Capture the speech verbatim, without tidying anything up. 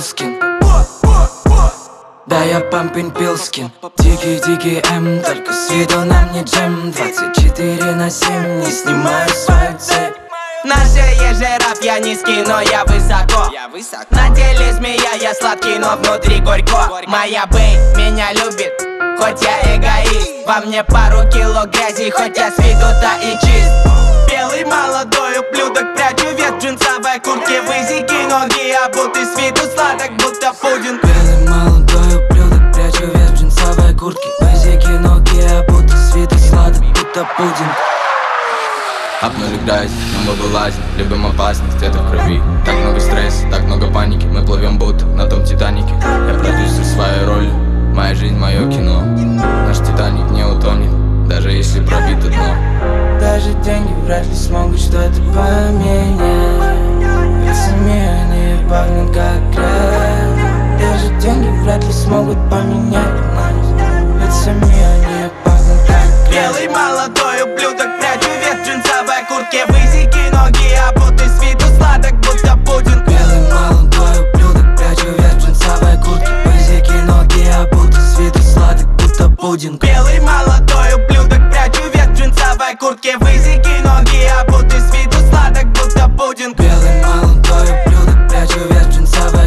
Пилскин. Да, я пампин Пилскин. Дикий-дикий М, только с виду на мне джем. Двадцать четыре на семь, не снимаю свою цепь. На шее жираф, я низкий, но я высоко. На теле змея, я сладкий, но внутри горько. Моя бэй меня любит, хоть я эгоист. Во мне пару кило грязи, хоть я с виду-то и чист. Белый молодой ублюдок, прячу вес в джинсовой куртке. Высеки ноги, обутый с виду сладок, будто пудинг. Белый молодой ублюдок, прячу вес в джинсовой куртке. Высеки ноги, обутый с виду сладок, будто пудинг. Обнули грязь, но мы вылазим, любим опасность, это в крови. Так много стресса, так много паники, мы плывем будто на том Титанике. Я продюсер своей роли, моя жизнь, мое кино. Наш Титаник не утонет, даже если пробито дно. Даже деньги вряд ли смогут что-то поменять. Ведь сами они пахнут как грязь. Даже деньги вряд ли смогут поменять нас. Ведь сами они пахнут как грязь. Белый молодой ублюдок, прячу вес в джинсовой куртке. Высеки ноги, обутый с виду сладок, будто пудинг. Белый молодой ублюдок, прячу вес в джинсовой куртке. Высеки ноги, обутый с виду сладок, будто пудинг. Белый молодой ублюдок, прячу вес в джинсовой куртке. Высеки ноги, обутый с виду сладок, будто пудинг. Белый молодой ублюдок, прячу вес в джинсовой